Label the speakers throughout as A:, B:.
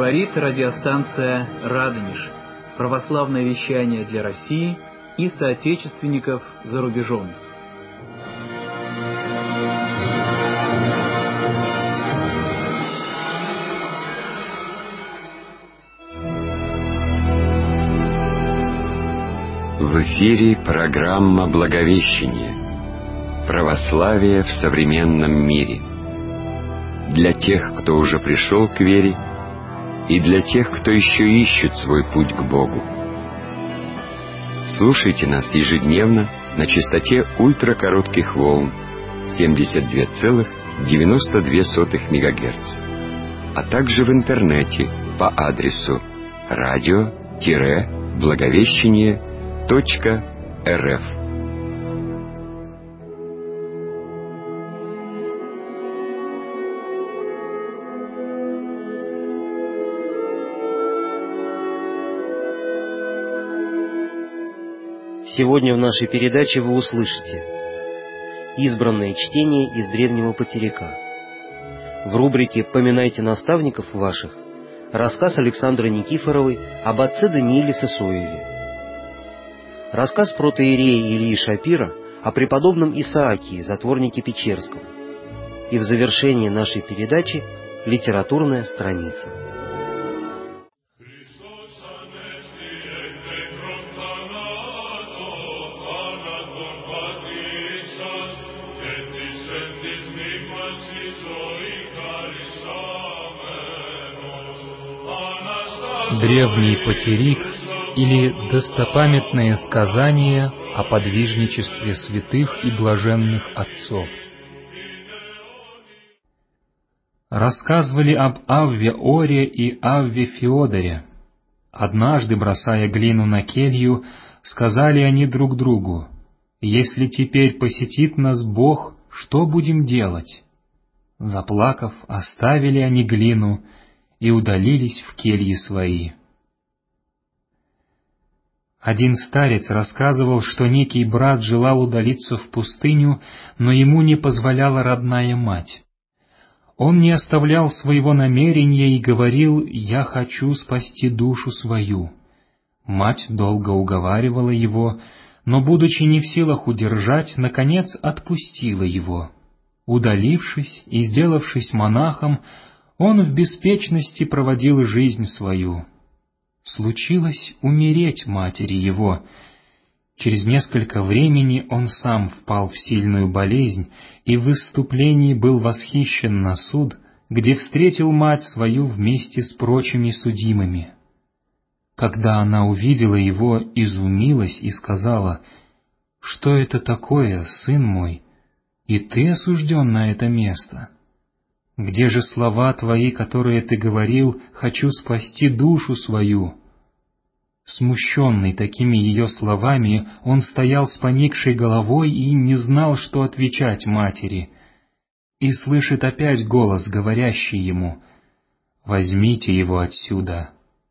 A: Говорит радиостанция «Радонеж». Православное вещание для России и соотечественников за рубежом.
B: В эфире программа «Благовещение. Православие в современном мире». Для тех, кто уже пришел к вере, и для тех, кто еще ищет свой путь к Богу. Слушайте нас ежедневно на частоте ультракоротких волн 72,92 МГц, а также в интернете по адресу radio-благовещение.рф.
C: Сегодня в нашей передаче вы услышите избранное чтение из древнего потеряка. В рубрике «Поминайте наставников ваших» рассказ Александры Никифоровой об отце Данииле Сысоеве. Рассказ протоиерея Ильи Шапира о преподобном Исаакии, затворнике Печерском. И в завершении нашей передачи литературная страница.
D: Древний потерик или достопамятное сказание о подвижничестве святых и блаженных отцов. Рассказывали об Авве Оре и Авве Феодоре. Однажды, бросая глину на келью, сказали они друг другу: «Если теперь посетит нас Бог, что будем делать?» Заплакав, оставили они глину и удалились в кельи свои. Один старец рассказывал, что некий брат желал удалиться в пустыню, но ему не позволяла родная мать. Он не оставлял своего намерения и говорил: «Я хочу спасти душу свою». Мать долго уговаривала его, но, будучи не в силах удержать, наконец отпустила его. Удалившись и сделавшись монахом, он в беспечности проводил жизнь свою. Случилось умереть матери его. Через несколько времени он сам впал в сильную болезнь и в выступлении был восхищен на суд, где встретил мать свою вместе с прочими судимыми. Когда она увидела его, изумилась и сказала: «Что это такое, сын мой? И ты осужден на это место? Где же слова твои, которые ты говорил: «Хочу спасти душу свою»?» Смущенный такими ее словами, он стоял с поникшей головой и не знал, что отвечать матери. И слышит опять голос, говорящий ему: «Возьмите его отсюда.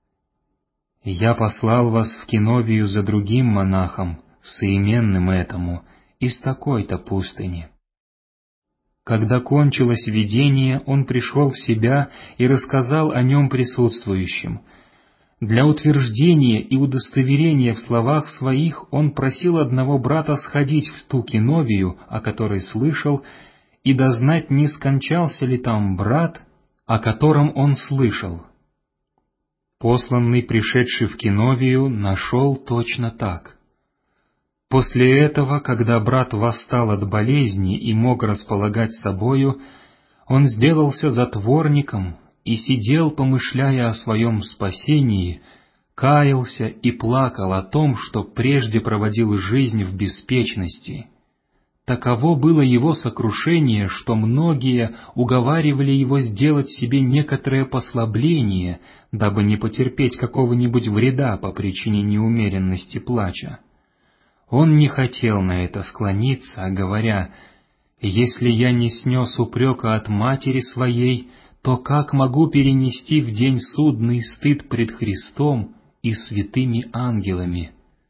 D: Я послал вас в Киновию за другим монахом, соименным этому, из такой-то пустыни». Когда кончилось видение, он пришел в себя и рассказал о нем присутствующим. Для утверждения и удостоверения в словах своих он просил одного брата сходить в ту Киновию, о которой слышал, и дознать, не скончался ли там брат, о котором он слышал. Посланный, пришедший в Киновию, нашел точно так. После этого, когда брат восстал от болезни и мог располагать собою, он сделался затворником и сидел, помышляя о своем спасении, каялся и плакал о том, что прежде проводил жизнь в беспечности. Таково было его сокрушение, что многие уговаривали его сделать себе некоторое послабление, дабы не потерпеть какого-нибудь вреда по причине неумеренности плача. Он не хотел на это склониться, говоря: «Если я не снес упрека от матери своей, то как могу перенести в день судный стыд пред Христом и святыми ангелами?»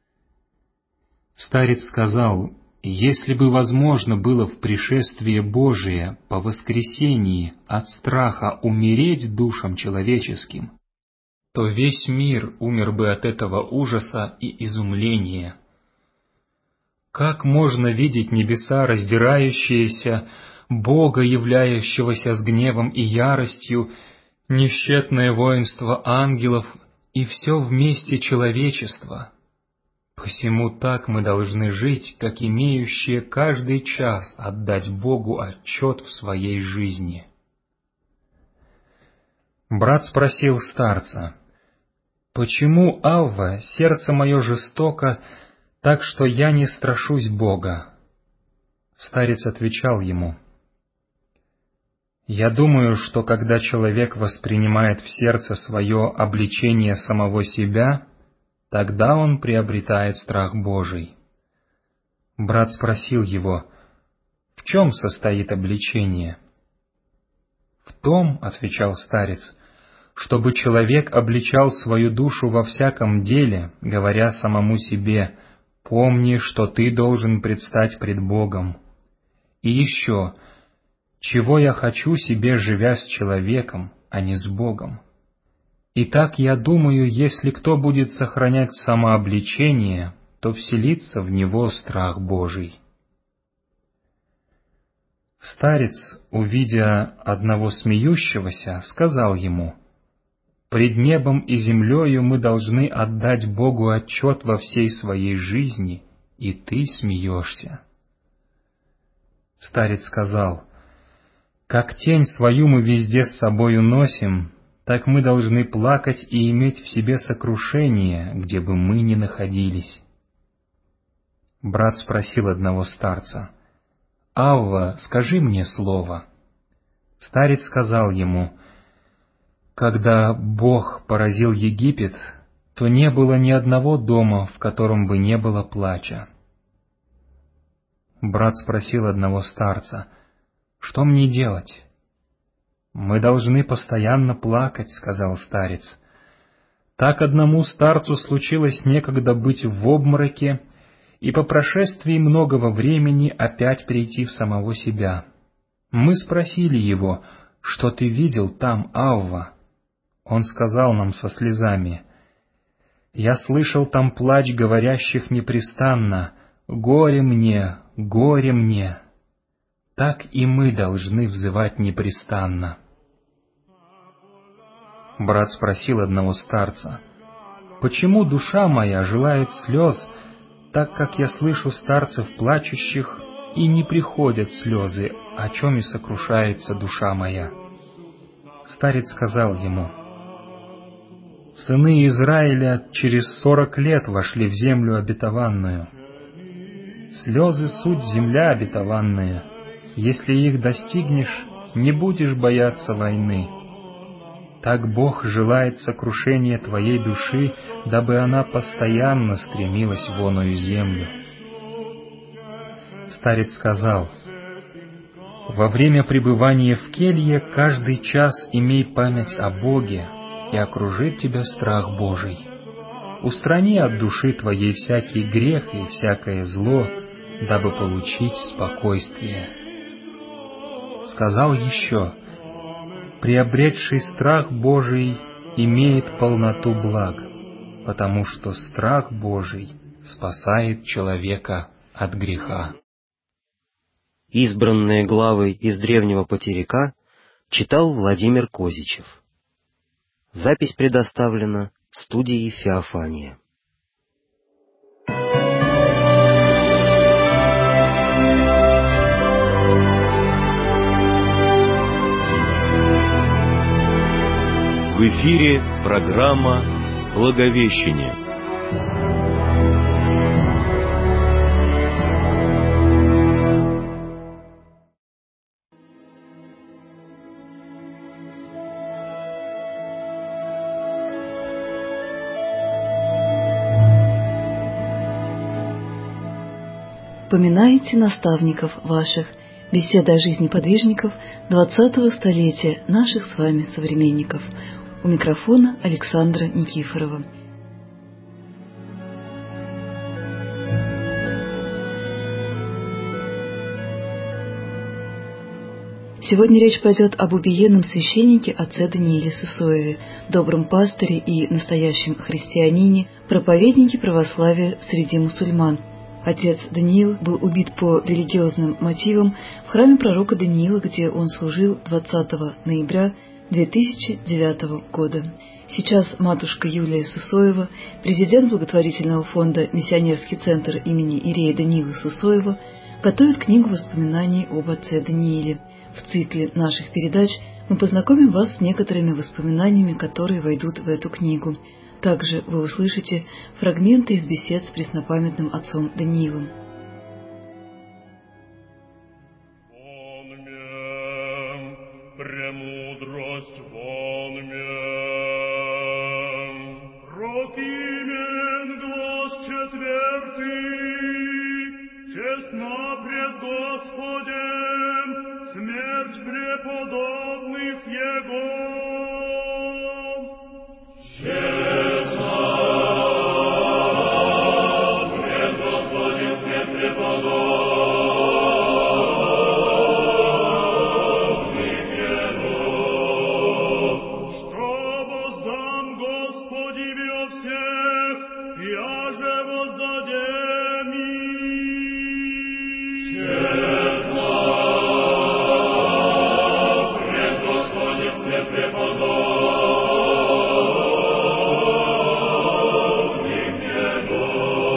D: Старец сказал: «Если бы возможно было в пришествие Божие по воскресении от страха умереть душам человеческим, то весь мир умер бы от этого ужаса и изумления. Как можно видеть небеса раздирающиеся, Бога, являющегося с гневом и яростью, несчетное воинство ангелов и все вместе человечество? Посему так мы должны жить, как имеющие каждый час отдать Богу отчет в своей жизни. Брат спросил старца: «Почему, Авва, сердце мое жестоко, так что я не страшусь Бога?» Старец отвечал ему: «Я думаю, что когда человек воспринимает в сердце свое обличение самого себя, тогда он приобретает страх Божий». Брат спросил его: «В чем состоит обличение?» «В том, — отвечал старец, — чтобы человек обличал свою душу во всяком деле, говоря самому себе: помни, что ты должен предстать пред Богом. И еще: чего я хочу себе, живя с человеком, а не с Богом? Итак, я думаю, если кто будет сохранять самообличение, то вселится в него страх Божий». Старец, увидя одного смеющегося, сказал ему: «Пред небом и землею мы должны отдать Богу отчет во всей своей жизни, и ты смеешься». Старец сказал: «Как тень свою мы везде с собою носим, так мы должны плакать и иметь в себе сокрушение, где бы мы ни находились». Брат спросил одного старца: «Авва, скажи мне слово». Старец сказал ему: «Когда Бог поразил Египет, то не было ни одного дома, в котором бы не было плача». Брат спросил одного старца: «Что мне делать?» «Мы должны постоянно плакать», — сказал старец. Так одному старцу случилось некогда быть в обмороке и по прошествии многого времени опять прийти в самого себя. Мы спросили его: «Что ты видел там, Авва?» Он сказал нам со слезами: «Я слышал там плач говорящих непрестанно: горе мне, горе мне». Так и мы должны взывать непрестанно. Брат спросил одного старца: «Почему душа моя желает слез, так как я слышу старцев плачущих, и не приходят слезы, о чем и сокрушается душа моя?» Старец сказал ему: «Сыны Израиля через 40 лет вошли в землю обетованную. Слезы — суть земля обетованная. Если их достигнешь, не будешь бояться войны. Так Бог желает сокрушения твоей души, дабы она постоянно стремилась в оную землю». Старец сказал: «Во время пребывания в келье каждый час имей память о Боге, и окружит тебя страх Божий. Устрани от души твоей всякий грех и всякое зло, дабы получить спокойствие». Сказал еще: «Приобретший страх Божий имеет полноту благ, потому что страх Божий спасает человека от греха».
C: Избранные главы из древнего потеряка читал Владимир Козичев. Запись предоставлена студией Феофания.
E: В эфире программа «Благовещение».
F: Поминайте наставников ваших. Беседа о жизни подвижников 20-го столетия, наших с вами современников. У микрофона Александра Никифорова. Сегодня речь пойдет об убиенном священнике отце Данииле Сысоеве, добром пастыре и настоящем христианине, проповеднике православия среди мусульман. Отец Даниил был убит по религиозным мотивам в храме пророка Даниила, где он служил 20 ноября 2009 года. Сейчас матушка Юлия Сысоева, президент благотворительного фонда «Миссионерский центр имени Иерея Даниила Сысоева», готовит книгу воспоминаний об отце Данииле. В цикле наших передач мы познакомим вас с некоторыми воспоминаниями, которые войдут в эту книгу. Также вы услышите фрагменты из бесед с преснопамятным отцом Даниилом.
G: Премудрость Протимен глаз четвертый, честно пред Господем, смерть преподобных Его. Честно пред Господем, смерть преподобных Его. Что воздам Господи во всех, я же воздадем им. Честно пред Господем, смерть преподобных Его.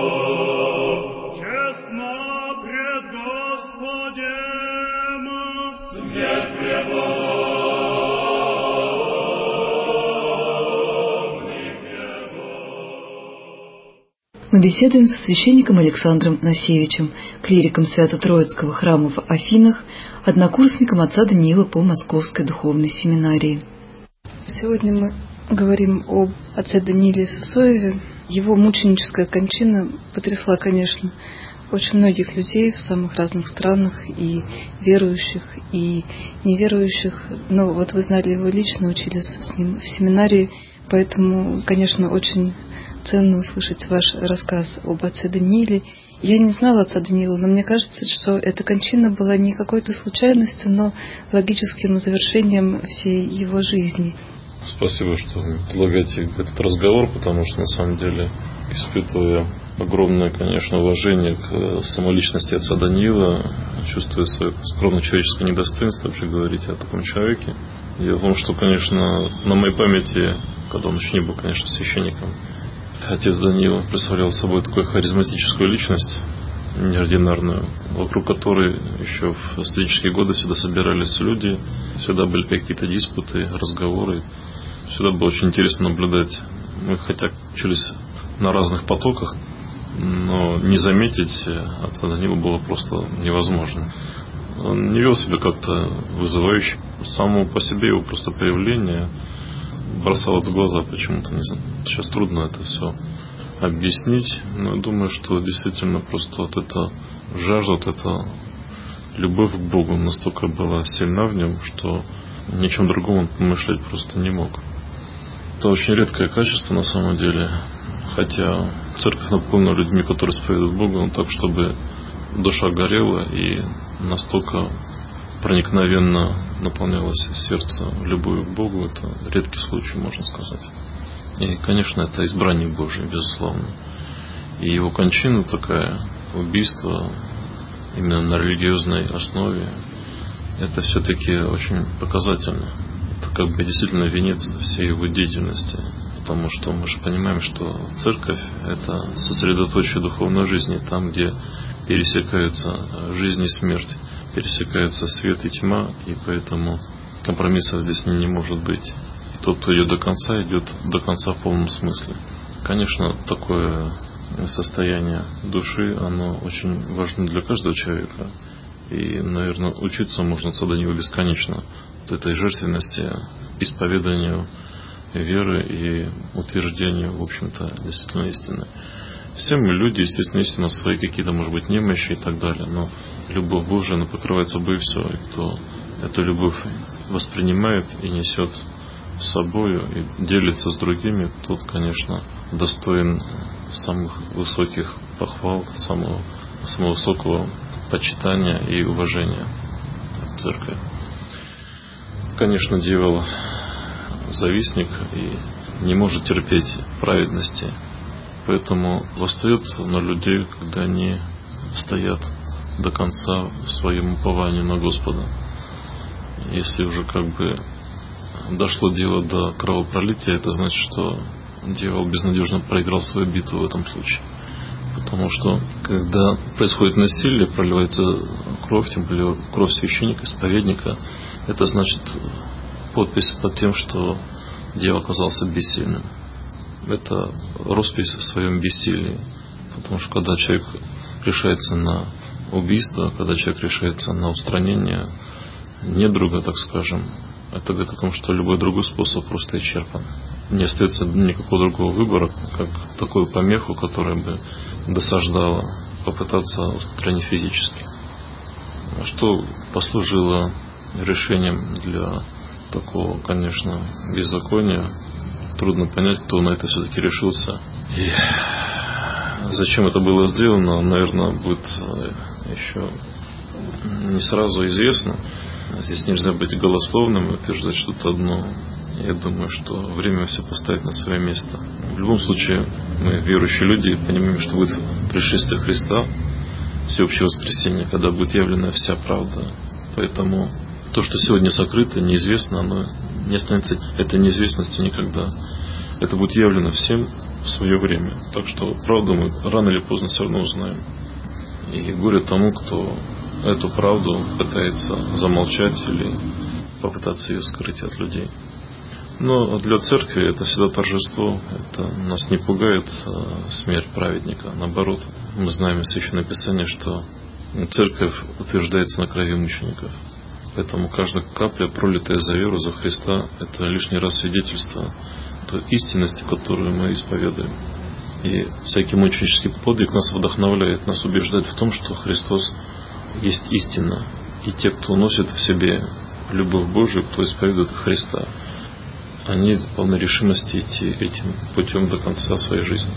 G: Честно пред Господем, смерть преподобных Его.
F: Мы беседуем со священником Александром Насевичем, клириком Свято-Троицкого храма в Афинах, однокурсником отца Даниила по Московской духовной семинарии. Сегодня мы говорим об отце Данииле Сысоеве. Его мученическая кончина потрясла, конечно, очень многих людей в самых разных странах, и верующих, и неверующих. Но вот вы знали его лично, учились с ним в семинарии, поэтому, конечно, очень ценно услышать ваш рассказ об отце Данииле. Я не знала отца Даниила, но мне кажется, что эта кончина была не какой-то случайностью, но логическим завершением всей его жизни.
H: Спасибо, что предлагаете этот разговор, потому что на самом деле испытываю огромное, конечно, уважение к самоличности отца Даниила, чувствую свое скромное человеческое недостоинство вообще говорить о таком человеке. Дело в том, что, конечно, на моей памяти, когда он еще не был, конечно, священником, отец Даниил представлял собой такую харизматическую личность, неординарную, вокруг которой еще в студенческие годы всегда собирались люди, всегда были какие-то диспуты, разговоры. Всегда было очень интересно наблюдать. Мы хотя учились на разных потоках, но не заметить отца Даниила было просто невозможно. Он не вел себя как-то вызывающе. Само по себе его просто появление бросалось в глаза почему-то. Не знаю. Сейчас трудно это все объяснить, но я думаю, что действительно просто вот эта жажда, вот эта любовь к Богу настолько была сильна в нем, что ни о чем другом он помышлять просто не мог. Это очень редкое качество на самом деле, хотя церковь наполнена людьми, которые исповедуют Бога, но так, чтобы душа горела и настолько проникновенно наполнялось сердце любовью к Богу, это редкий случай, можно сказать. И, конечно, это избрание Божие, безусловно. И его кончина такая, убийство именно на религиозной основе, это все-таки очень показательно. Это как бы действительно венец всей его деятельности. Потому что мы же понимаем, что церковь – это сосредоточие духовной жизни, там, где пересекаются жизнь и смерть, пересекаются свет и тьма, и поэтому компромиссов здесь не может быть. И тот, кто идет до конца в полном смысле. Конечно, такое состояние души, оно очень важно для каждого человека. И, наверное, учиться можно отцу Даниилу бесконечно. Вот этой жертвенности, исповеданию веры и утверждению, в общем-то, действительно истины. Все мы люди, естественно, истинно свои какие-то, может быть, немощи и так далее, но любовь Божия, она покрывает собой все, и кто эту любовь воспринимает и несет с собой и делится с другими, тот, конечно, достоин самых высоких похвал, самого высокого почитания и уважения в церкви. Конечно, дьявол завистник и не может терпеть праведности. Поэтому восстает на людей, когда они стоят до конца в своем уповании на Господа. Если уже дошло дело до кровопролития, это значит, что дьявол безнадежно проиграл свою битву в этом случае. Потому что, когда происходит насилие, проливается кровь, тем более кровь священника, исповедника, это значит подпись под тем, что дьявол оказался бессильным. Это роспись в своем бессилии. Потому что, когда человек решается на убийство, когда человек решается на устранение недруга, так скажем, это говорит о том, что любой другой способ просто исчерпан. Не остается никакого другого выбора, как такую помеху, которая бы досаждала, попытаться устранить физически. Что послужило решением для такого, конечно, беззакония, трудно понять, кто на это все-таки решился. И зачем это было сделано, наверное, будет еще не сразу известно. Здесь нельзя быть голословным и утверждать что-то одно. Я думаю, что время все поставит на свое место. В любом случае, мы, верующие люди, понимаем, что будет пришествие Христа, всеобщее воскресение, когда будет явлена вся правда. Поэтому то, что сегодня сокрыто, неизвестно, оно не останется этой неизвестностью никогда. Это будет явлено всем в свое время. Так что правду мы рано или поздно все равно узнаем. И горе тому, кто эту правду пытается замолчать или попытаться ее скрыть от людей. Но для церкви это всегда торжество. Это нас не пугает смерть праведника. Наоборот, мы знаем из Священного Писания, что церковь утверждается на крови мучеников. Поэтому каждая капля, пролитая за веру, за Христа, это лишний раз свидетельство той истинности, которую мы исповедуем. И всякий мученический подвиг нас вдохновляет, нас убеждает в том, что Христос есть истина. И те, кто носит в себе любовь Божию, кто исповедует Христа, они полны решимости идти этим путем до конца своей жизни.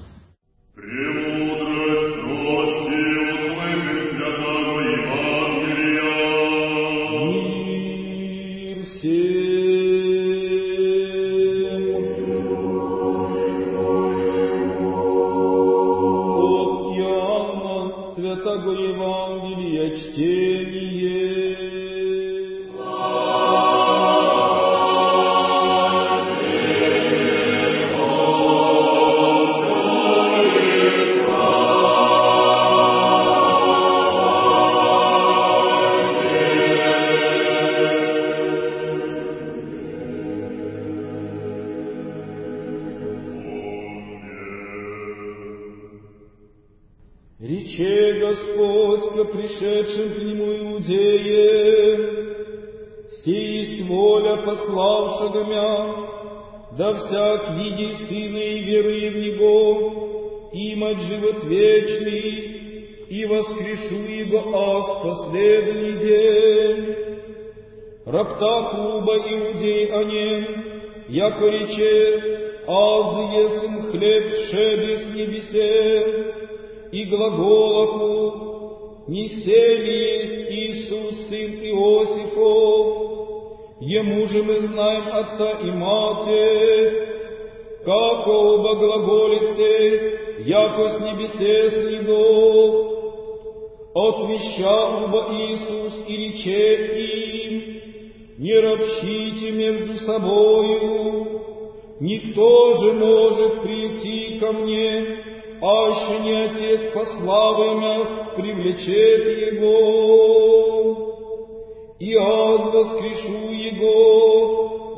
I: Рече Господь ко пришедшим к Нему иудеям: «Сей есть воля пославшего мя, да всяк види Сына и веруй в Него, имать живот вечный, и воскрешу Его аз последний день. Роптах уба иудей о нем, яко рече, аз есмь хлеб шеби с небесе, и глаголаху, не сели есть Иисус, сын Иосифов, ему же мы знаем отца и матерь, како оба глаголице, яко с небесе снидох. Отвеща оба Иисус и рече им: не ропщите между собою, никто же может прийти ко мне, аще не Отец пославы мя привлечет его, и аз воскрешу его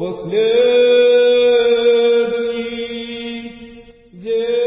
I: последний день».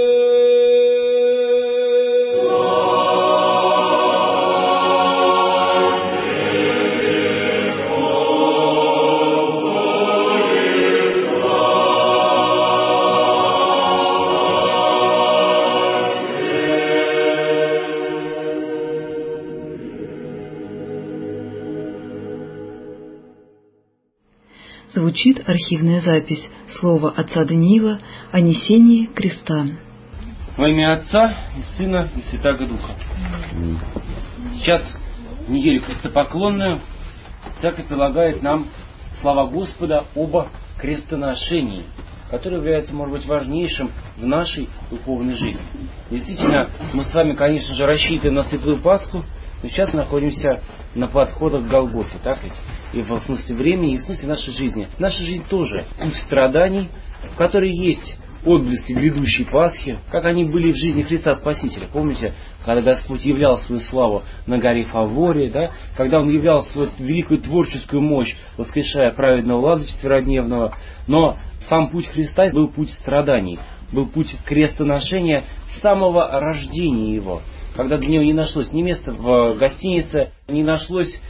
F: Звучит архивная запись слова отца Даниила о несении креста.
J: Во имя Отца и Сына и Святаго Духа. Сейчас, в неделю крестопоклонную, Церковь предлагает нам слова Господа об крестоношении, которое является, может быть, важнейшим в нашей духовной жизни. Действительно, мы с вами, конечно же, рассчитываем на Светлую Пасху, но сейчас находимся на подходах к Голгофе, так ведь? И в смысле времени, и в смысле нашей жизни. Наша жизнь тоже путь страданий, в которой есть отблески грядущей Пасхи, как они были в жизни Христа Спасителя. Помните, когда Господь являл свою славу на горе Фаворе, да? Когда Он являл свою великую творческую мощь, воскрешая праведного Лазаря четверодневного. Но сам путь Христа был путь страданий, был путь крестоношения с самого рождения Его. Когда для Него не нашлось ни места в гостинице, не нашлось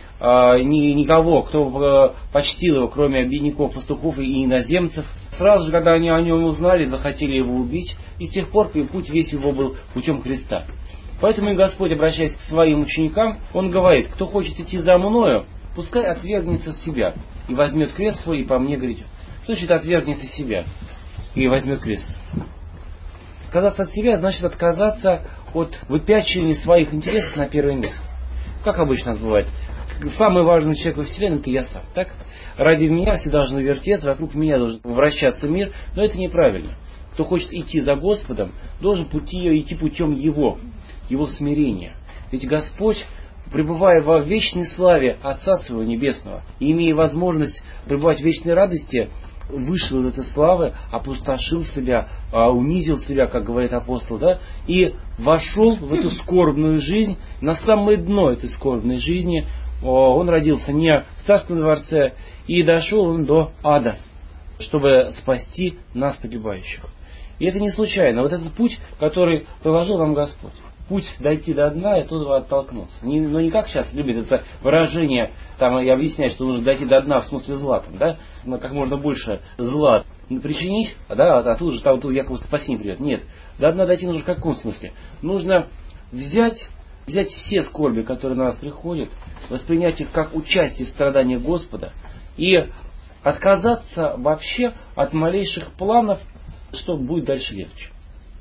J: никого, кто почтил Его, кроме бедняков, пастухов и иноземцев. Сразу же, когда они о Нем узнали, захотели Его убить, и с тех пор путь весь Его был путем креста. Поэтому и Господь, обращаясь к Своим ученикам, Он говорит: кто хочет идти за Мною, пускай отвергнется себя и возьмет крест свой, и по мне говорит. Что значит отвергнется себя и возьмет крест? Отказаться от себя значит отказаться от выпячивания своих интересов на первое место. Как обычно у нас бывает. Самый важный человек во Вселенной — это я сам. Так? Ради меня все должны вертеться, вокруг меня должен вращаться мир, но это неправильно. Кто хочет идти за Господом, должен идти путем Его смирения. Ведь Господь, пребывая во вечной славе Отца Своего Небесного и имея возможность пребывать в вечной радости, вышел из этой славы, опустошил себя, унизил себя, как говорит апостол, да, и вошел в эту скорбную жизнь, на самое дно этой скорбной жизни. Он родился не в Царственном дворце, и дошел он до ада, чтобы спасти нас, погибающих. И это не случайно. Вот этот путь, который положил нам Господь. Путь дойти до дна и оттуда оттолкнуться. Но не как сейчас любят это выражение, там и объясняют, что нужно дойти до дна в смысле зла, там, да? Но как можно больше зла причинить, да, а тут же там якобы спасение придет. Нет, до дна дойти нужно в каком смысле? Нужно взять все скорби, которые на нас приходят, воспринять их как участие в страданиях Господа и отказаться вообще от малейших планов, что будет дальше легче.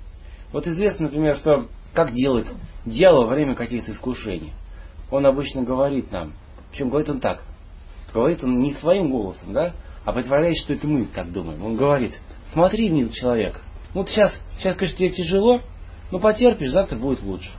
J: Вот известно, например, что как делает дьявол во время каких-то искушений. Он обычно говорит нам, причем говорит он так, говорит он не своим голосом, да, а притворяясь, что это мы так думаем. Он говорит: смотри, милый человек, вот сейчас, конечно, тебе тяжело, но потерпишь, завтра будет лучше.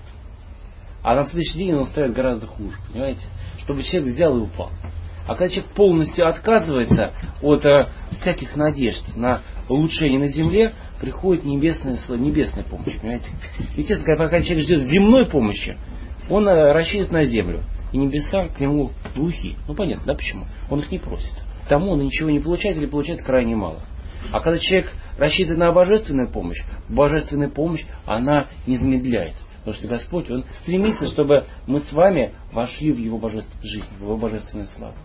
J: А на следующий день он устраивает гораздо хуже, понимаете, чтобы человек взял и упал. А когда человек полностью отказывается от всяких надежд на улучшение на земле, приходит небесная помощь, понимаете. Естественно, когда человек ждет земной помощи, он рассчитывает на землю. И небеса к нему глухи. Ну понятно, да, почему? Он их не просит. Тому он ничего не получает или получает крайне мало. А когда человек рассчитывает на божественную помощь, божественная помощь, она не замедляет. Потому что Господь, Он стремится, чтобы мы с вами вошли в Его божественную жизнь, в Его божественную славу.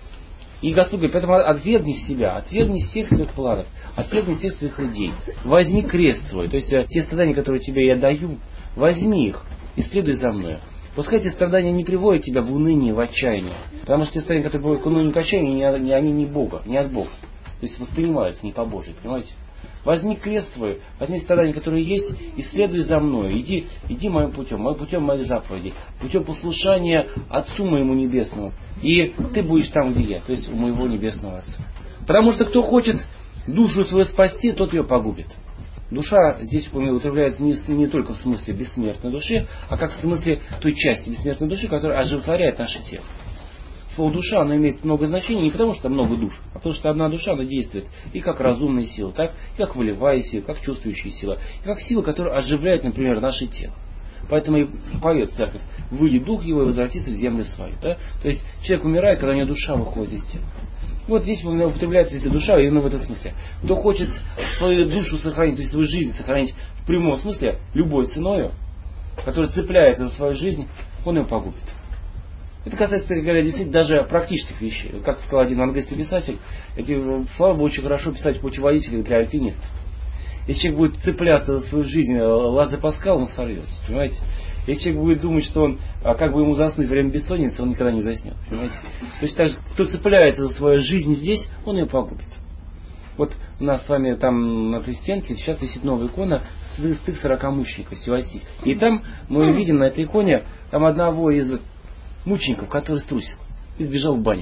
J: И Господь говорит: поэтому отвергни себя, отвергни всех своих планов, отвергни всех своих идей. Возьми крест свой, то есть те страдания, которые тебе я даю, возьми их и следуй за мной. Пускай эти страдания не приводят тебя в уныние, в отчаяние. Потому что те страдания, которые приводят к унынию, к отчаянию, они не Бога, не от Бога. То есть воспринимаются не по Божьей, понимаете? Возьми крест свой, возьми страдания, которые есть, и следуй за мной. Иди моим путем моих заповедей, путем послушания Отцу моему Небесному. И ты будешь там, где я, то есть у моего Небесного Отца. Потому что кто хочет душу свою спасти, тот ее погубит. Душа здесь употребляется не только в смысле бессмертной души, а как в смысле той части бессмертной души, которая оживотворяет наше тело. Слово душа, оно имеет много значений не потому, что много душ, а потому что одна душа, она действует и как разумная сила, так, и как волевая сила, как чувствующая сила, и как сила, которая оживляет, например, наше тело. Поэтому и поет церковь: выйдет дух его и возвратится в землю свою. Да? То есть человек умирает, когда у него душа выходит из тела. Вот здесь употребляется здесь душа именно в этом смысле. Кто хочет свою душу сохранить, то есть свою жизнь сохранить в прямом смысле, любой ценою, который цепляется за свою жизнь, он ее погубит. Это касается, говоря, действительно даже практических вещей. Вот как сказал один английский писатель, эти слова бы очень хорошо писать путеводители для альпинистов. Если человек будет цепляться за свою жизнь, Лазарь Паскал, он сорвется, понимаете? Если человек будет думать, что он, как бы ему заснуть во время бессонницы, он никогда не заснет, понимаете? То есть, кто цепляется за свою жизнь здесь, он ее погубит. Вот у нас с вами там на той стенке сейчас висит новая икона святых 40 мучеников, Севастий. И там мы видим на этой иконе там одного из мучеников, который струсил и сбежал в баню.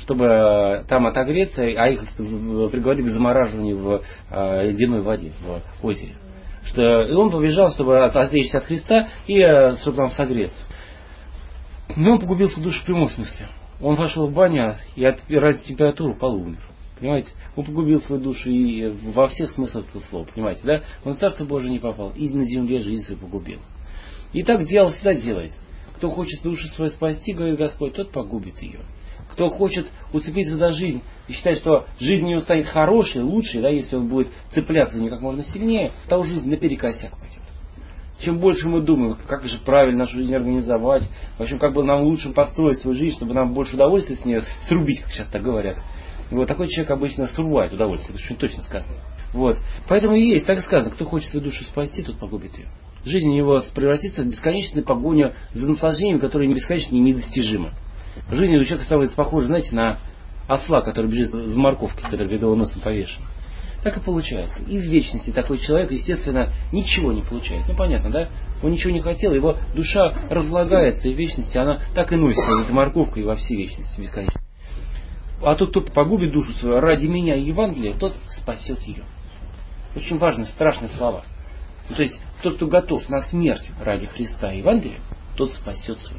J: чтобы там отогреться, а их приговорили к замораживанию в ледяной воде, в озере. И он побежал, чтобы отречься от Христа и чтобы там согреться. Но он погубил свою душу в прямом смысле. Он вошел в баню и ради температуры упал и умер. Понимаете? Он погубил свою душу и во всех смыслах этого слова. Понимаете, да? Он в Царство Божие не попал. И на земле жизнь свою погубил. И так дьявол всегда делает. Кто хочет душу свою спасти, говорит Господь, тот погубит ее. Кто хочет уцепиться за жизнь и считает, что жизнь его станет хорошей, лучшей, да, если он будет цепляться за нее как можно сильнее, то жизнь наперекосяк пойдет. Чем больше мы думаем, как же правильно нашу жизнь организовать, в общем, как бы нам лучше построить свою жизнь, чтобы нам больше удовольствия с нее срубить, как сейчас так говорят. И вот такой человек обычно срубает удовольствие, это очень точно сказано. Вот. Поэтому и есть, так и сказано, кто хочет свою душу спасти, тот погубит ее. Жизнь его превратится в бесконечную погоню за наслаждением, которое не бесконечно и недостижимо. Жизнь у человека становится похожа, знаете, на осла, который бежит за морковкой, который перед его носом повешен. Так и получается. И в вечности такой человек, естественно, ничего не получает. Ну, понятно, да? Он ничего не хотел, его душа разлагается, и в вечности она так и носится этой морковкой во всей вечности бесконечно. А тот, кто погубит душу свою ради меня и Евангелия, тот спасет ее. Очень важные, страшные слова. Ну, то есть, тот, кто готов на смерть ради Христа и Евангелия, тот спасет свою.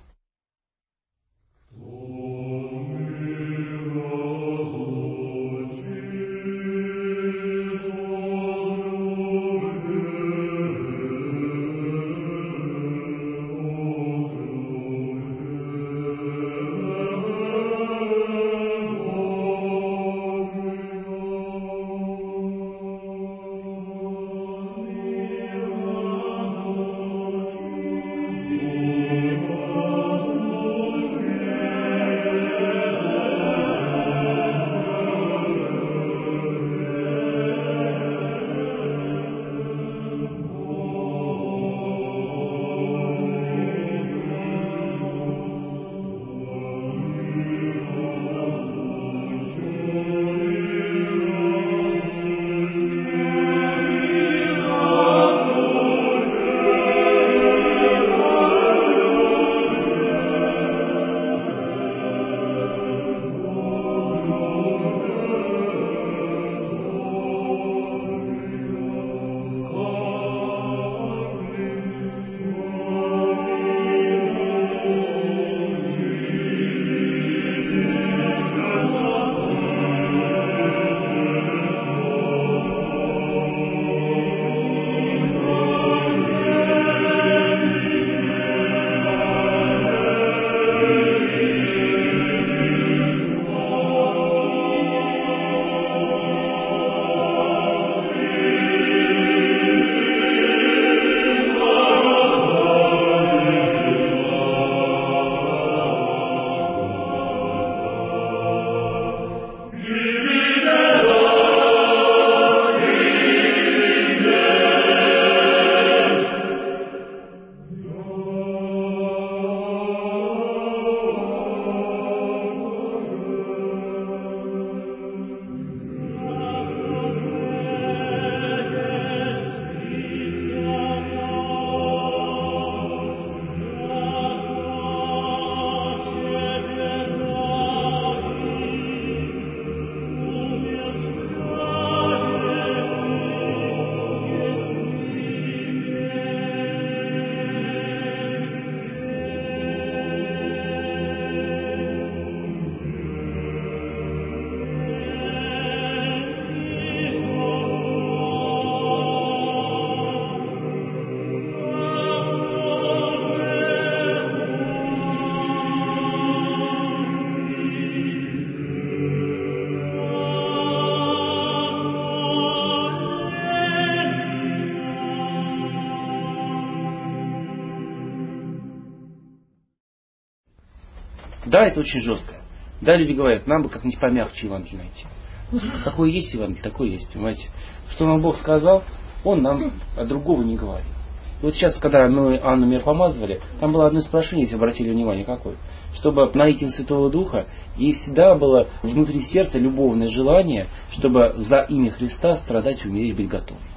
J: Да, это очень жестко. Да, люди говорят, нам бы как-нибудь помягче Евангелие найти. Ну, какое есть Евангелие, такое есть, понимаете. Что нам Бог сказал, Он нам другого не говорит. И вот сейчас, когда мы Анну Мир помазывали, там было одно из прошений, если обратили внимание, какое. Чтобы наитием Святого Духа, ей всегда было внутри сердца любовное желание, чтобы за имя Христа страдать и умереть, быть готовым.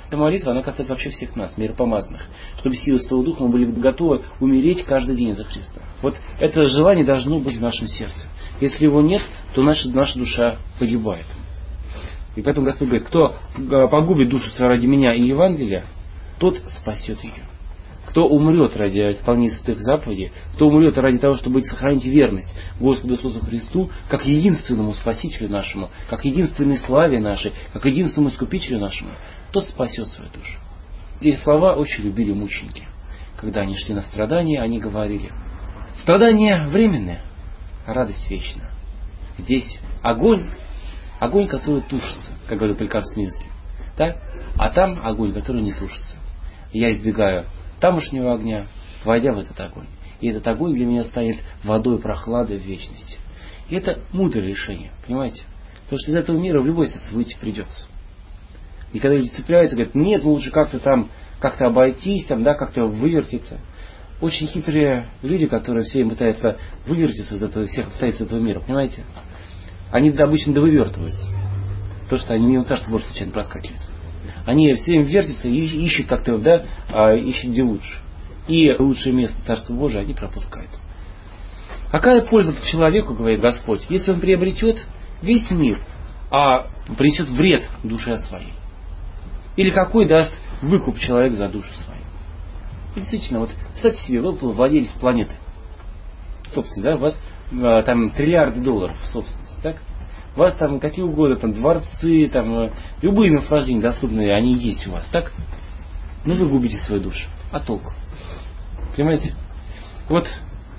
J: Эта молитва, она касается вообще всех нас, миропомазанных, чтобы силой Святого Духа мы были готовы умереть каждый день за Христа. Вот это желание должно быть в нашем сердце. Если его нет, то наша душа погибает. И поэтому Господь говорит, кто погубит душу свою ради меня и Евангелия, тот спасет ее. Кто умрет ради исполнения святых заповедей, кто умрет ради того, чтобы сохранить верность Господу Иисусу Христу, как единственному Спасителю нашему, как единственной славе нашей, как единственному Искупителю нашему, тот спасет свою душу. Эти слова очень любили мученики. Когда они шли на страдания, они говорили: страдания временные, а радость вечная. Здесь огонь, который тушится, как говорил Поликарп Смирнский, да? А там огонь, который не тушится. Я избегаю тамошнего огня, войдя в этот огонь. И этот огонь для меня станет водой прохлады в вечности. И это мудрое решение, понимаете? Потому что из этого мира в любой случае выйти придется. И когда люди цепляются, говорят, нет, лучше как-то обойтись, как-то вывертиться. Очень хитрые люди, которые все им пытаются вывертиться из всех обстоятельств этого мира, понимаете? Они обычно довывертываются. То, что они мимо Царства Божьего случайно проскакивают. Они все время вертятся и ищут как-то, ищут где лучше. И лучшее место Царства Божия они пропускают. Какая польза человеку, говорит Господь, если он приобретет весь мир, а принесет вред душе своей? Или какой даст выкуп человек за душу свою? И действительно, вот представьте себе, вы владелец планеты. Собственно, да, у вас там триллиарды долларов в собственности, так? У вас там какие угодно, там дворцы, там любые наслаждения доступные, они есть у вас, так? Но вы губите свою душу. А толку? Понимаете? Вот,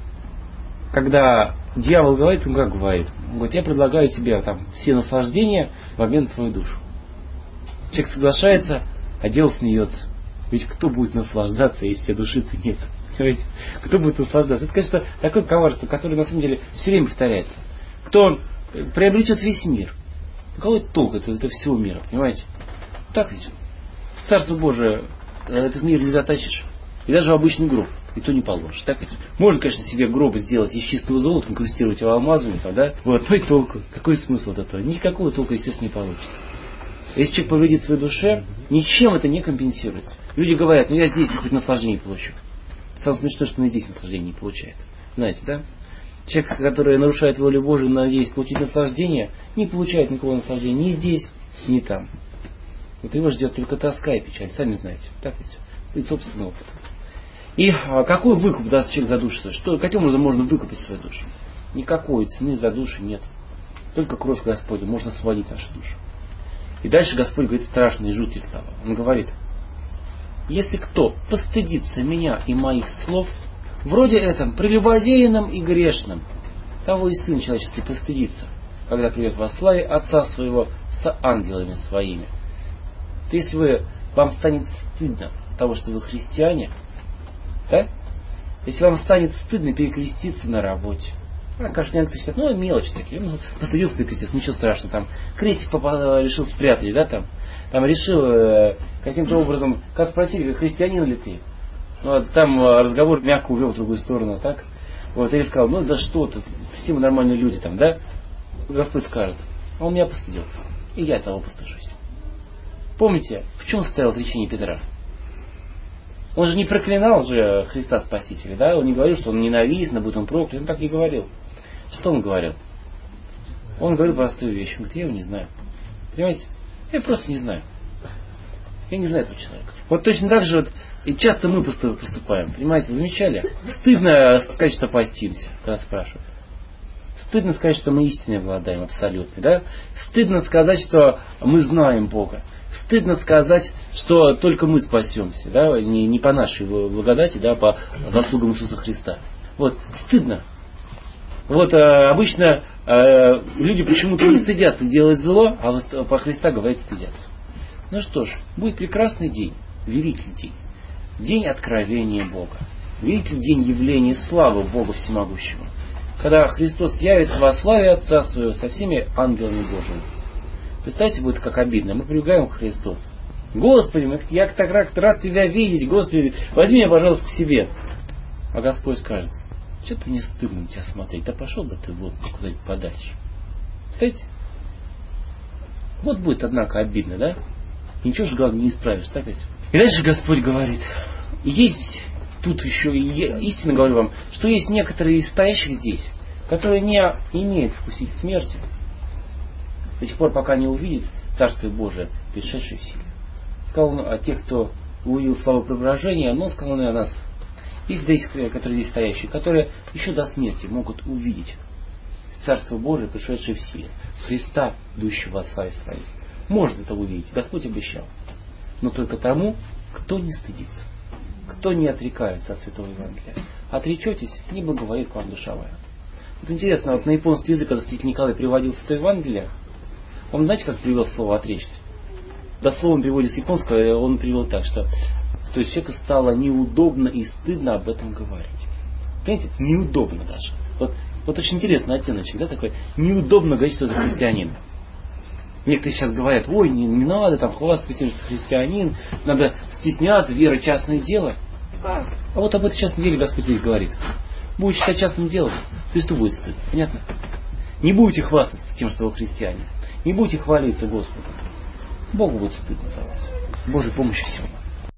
J: когда дьявол говорит, он как говорит? Он говорит, я предлагаю тебе там все наслаждения в обмен на твою душу. Человек соглашается, а дьявол смеется. Ведь кто будет наслаждаться, если души-то нет? Понимаете? Кто будет наслаждаться? Это, конечно, такое коварство, которое на самом деле все время повторяется. Кто приобретет весь мир, какой толк это всего мира, понимаете? Так ведь. В Царство Божие этот мир не затащишь. И даже в обычный гроб. И то не положишь. Так ведь. Можно, конечно, себе гроб сделать из чистого золота, инкрустировать его алмазами, да? Вот, но и толку. Какой смысл от этого? Никакого толка, естественно, не получится. Если человек повредит своей душе, ничем это не компенсируется. Люди говорят, я здесь хоть наслаждение получу. Самое смешное, что он и здесь наслаждение не получает. Знаете, да? Человек, который нарушает волю Божию, надеясь получить наслаждение, не получает никакого наслаждения ни здесь, ни там. Вот его ждет только тоска и печаль, сами знаете. Так ведь? И собственный опыт. И какой выкуп даст человек за душу? Каким образом можно выкупить свою душу? Никакой цены за душу нет. Только кровь Господня можно освободить нашу душу. И дальше Господь говорит страшные, жуткие слова. Он говорит: если кто постыдится меня и моих слов, вроде этом прелюбодеянным и грешным, того и Сын Человеческий постыдится, когда придет во славе Отца Своего с ангелами Своими. То если вам станет стыдно того, что вы христиане, да? Если вам станет стыдно перекреститься на работе, конечно, некоторые считают, мелочи такие, постыдился перекреститься, ничего страшного, там крестик решил спрятать, да, там решил каким-то образом, как спросили, христианин ли ты? Там разговор мягко увел в другую сторону, так? Вот, или сказал, да что ты, все мы нормальные люди там, да? Господь скажет, он меня постыдился, и я того постыжусь. Помните, в чем состояло отречение Петра? Он же не проклинал же Христа Спасителя, да? Он не говорил, что он ненавистный, будет он проклят, он так не говорил. Что он говорил? Он говорил простую вещь, он говорит, я его не знаю. Понимаете? Я просто не знаю. Я не знаю этого человека. Вот точно так же и часто мы поступаем. Понимаете, вы замечали? Стыдно сказать, что постимся, когда спрашивают. Стыдно сказать, что мы истиной обладаем абсолютно. Да? Стыдно сказать, что мы знаем Бога. Стыдно сказать, что только мы спасемся. Да? Не по нашей благодати, да, по заслугам Иисуса Христа. Вот, стыдно. Вот обычно люди почему-то не стыдятся делать зло, а по Христа говорят стыдятся. Ну что ж, будет прекрасный день, великий день. День откровения Бога. Великий день явления славы Бога Всемогущего. Когда Христос явится во славе Отца Своего со всеми ангелами Божьими. Представьте, будет как обидно. Мы прибегаем к Христу. Господи, я так рад Тебя видеть. Господи, возьми меня, пожалуйста, к себе. А Господь скажет, что-то мне стыдно на Тебя смотреть. Да пошел бы ты вот куда-нибудь подальше. Представляете? Вот будет, однако, обидно, да? ничего же, главное, не исправишь, так ведь? И дальше Господь говорит, есть тут еще, истинно говорю вам, что есть некоторые из стоящих здесь, которые не имеют вкусить смерти до тех пор, пока не увидят Царствие Божие, пришедшее в силе. Сказал он о тех, кто увидел славу преображения, но сказал он и о нас. Есть здесь, которые здесь стоящие, которые еще до смерти могут увидеть Царство Божие, пришедшее в силе, Христа, идущего от славы своей. Может это увидеть, Господь обещал. Но только тому, кто не стыдится, кто не отрекается от Святого Евангелия. Отречетесь, не благоволит к вам душа моя. Вот интересно, вот на японский язык, когда святитель Николай переводил Святое Евангелие, он знаете, как перевел слово «отречься»? Дословно переводе с японского он перевел так, что то есть человеку стало неудобно и стыдно об этом говорить. Понимаете, неудобно даже. Вот очень интересный оттеночек, да, такой. Неудобно говорить, что ты христианин. Некоторые сейчас говорят, ой, не надо там хвастаться, что ты христианин, надо стесняться, вера частное дело. А вот об этом частном деле Господь здесь говорит. Будете считать частным делом, Христу будет стыдно. Понятно? Не будете хвастаться тем, что вы христиане. Не будете хвалиться Господу. Богу будет стыдно за вас. Божьей помощи всему.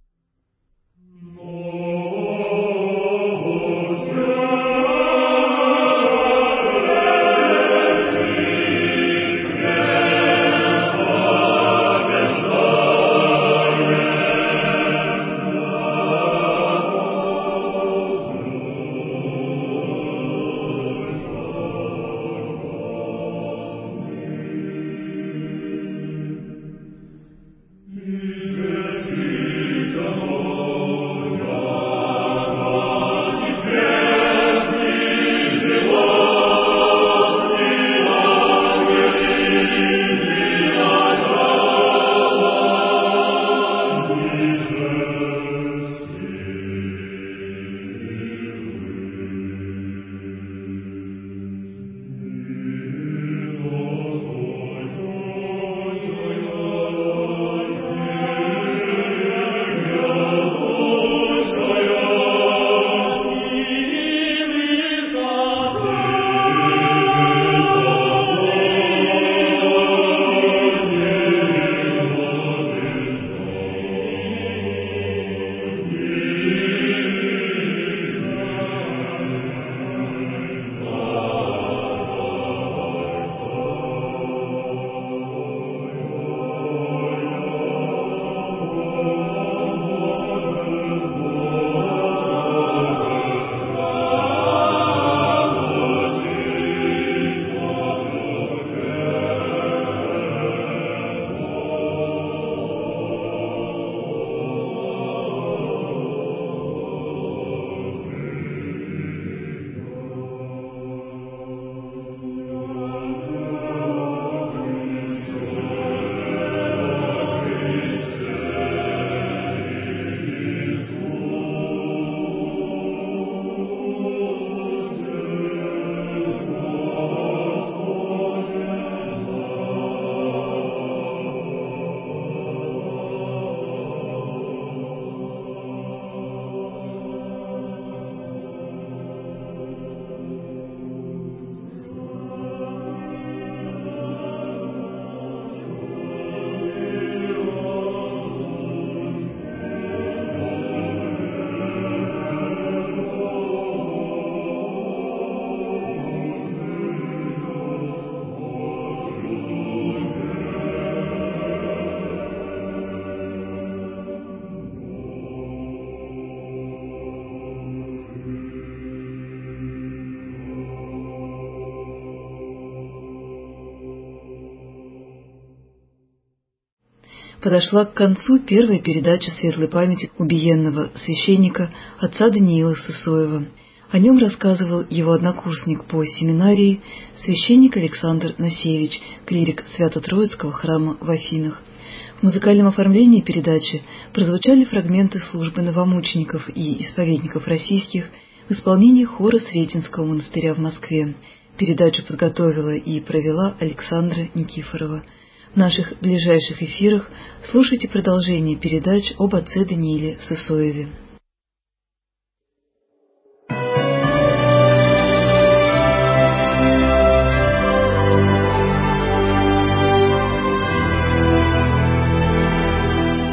F: Подошла к концу первая передача светлой памяти убиенного священника отца Даниила Сысоева. О нем рассказывал его однокурсник по семинарии, священник Александр Насевич, клирик Свято-Троицкого храма в Афинах. В музыкальном оформлении передачи прозвучали фрагменты службы новомучеников и исповедников российских в исполнении хора Сретенского монастыря в Москве. Передачу подготовила и провела Александра Никифорова. В наших ближайших эфирах слушайте продолжение передач об отце Данииле Сысоеве.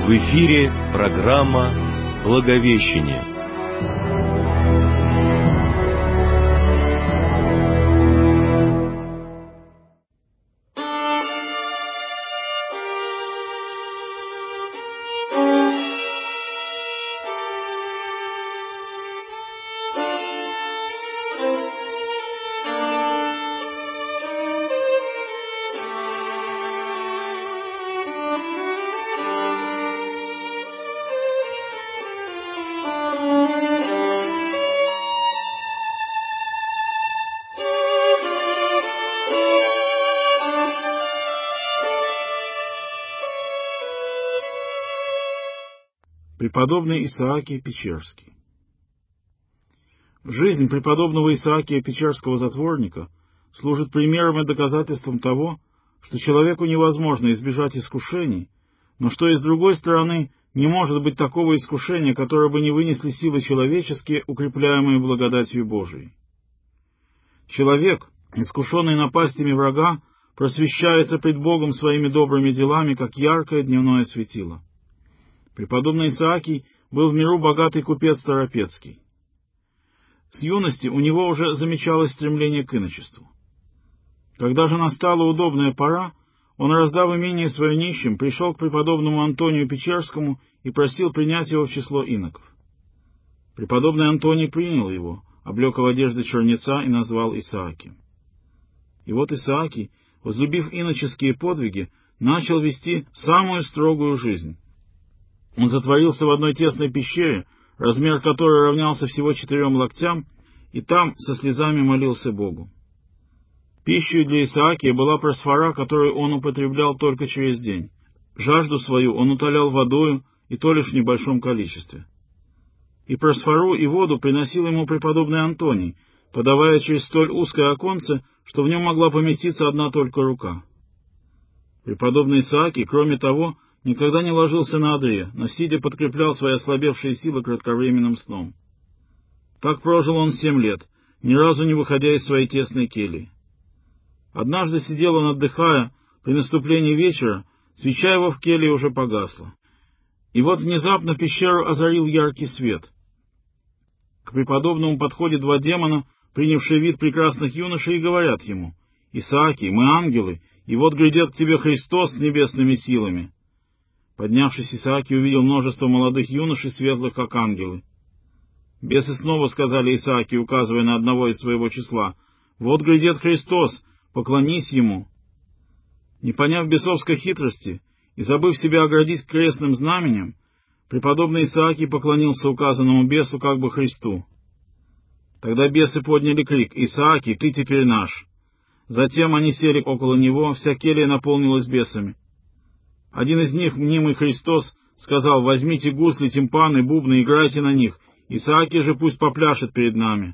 E: В эфире программа «Благовещение».
K: Преподобный Исаакий Печерский. Жизнь преподобного Исаакия Печерского затворника служит примером и доказательством того, что человеку невозможно избежать искушений, но что и с другой стороны не может быть такого искушения, которое бы не вынесли силы человеческие, укрепляемые благодатью Божией. Человек, искушенный напастями врага, просвещается пред Богом своими добрыми делами, как яркое дневное светило. Преподобный Исаакий был в миру богатый купец Торопецкий. С юности у него уже замечалось стремление к иночеству. Когда же настала удобная пора, он, раздав имение свое нищим, пришел к преподобному Антонию Печерскому и просил принять его в число иноков. Преподобный Антоний принял его, облек в одежды чернеца и назвал Исаакием. И вот Исаакий, возлюбив иноческие подвиги, начал вести самую строгую жизнь. Он затворился в одной тесной пещере, размер которой равнялся всего 4 локтям, и там со слезами молился Богу. Пищей для Исаакия была просфора, которую он употреблял только через день. Жажду свою он утолял водою, и то лишь в небольшом количестве. И просфору, и воду приносил ему преподобный Антоний, подавая через столь узкое оконце, что в нем могла поместиться одна только рука. Преподобный Исаакий, кроме того, никогда не ложился на одре, но сидя подкреплял свои ослабевшие силы кратковременным сном. Так прожил он 7 лет, ни разу не выходя из своей тесной кельи. Однажды сидел он, отдыхая, при наступлении вечера, свеча его в келье уже погасла. И вот внезапно пещеру озарил яркий свет. К преподобному подходят 2 демона, принявшие вид прекрасных юношей, и говорят ему: «Исаакий, мы ангелы, и вот грядет к тебе Христос с небесными силами». Поднявшись, Исаакий увидел множество молодых юношей, светлых, как ангелы. Бесы снова сказали Исаакию, указывая на одного из своего числа: «Вот грядет Христос, поклонись Ему». Не поняв бесовской хитрости и забыв себя оградить крестным знаменем, преподобный Исаакий поклонился указанному бесу, как бы Христу. Тогда бесы подняли крик: «Исаакий, ты теперь наш!» Затем они сели около него, вся келья наполнилась бесами. Один из них, мнимый Христос, сказал: «Возьмите гусли, тимпаны, бубны, играйте на них, Исаакий же пусть попляшет перед нами».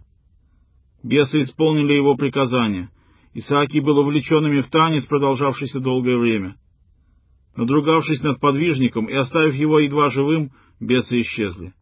K: Бесы исполнили его приказание. Исаакий был увлеченными в танец, продолжавшийся долгое время. Надругавшись над подвижником и оставив его едва живым, бесы исчезли.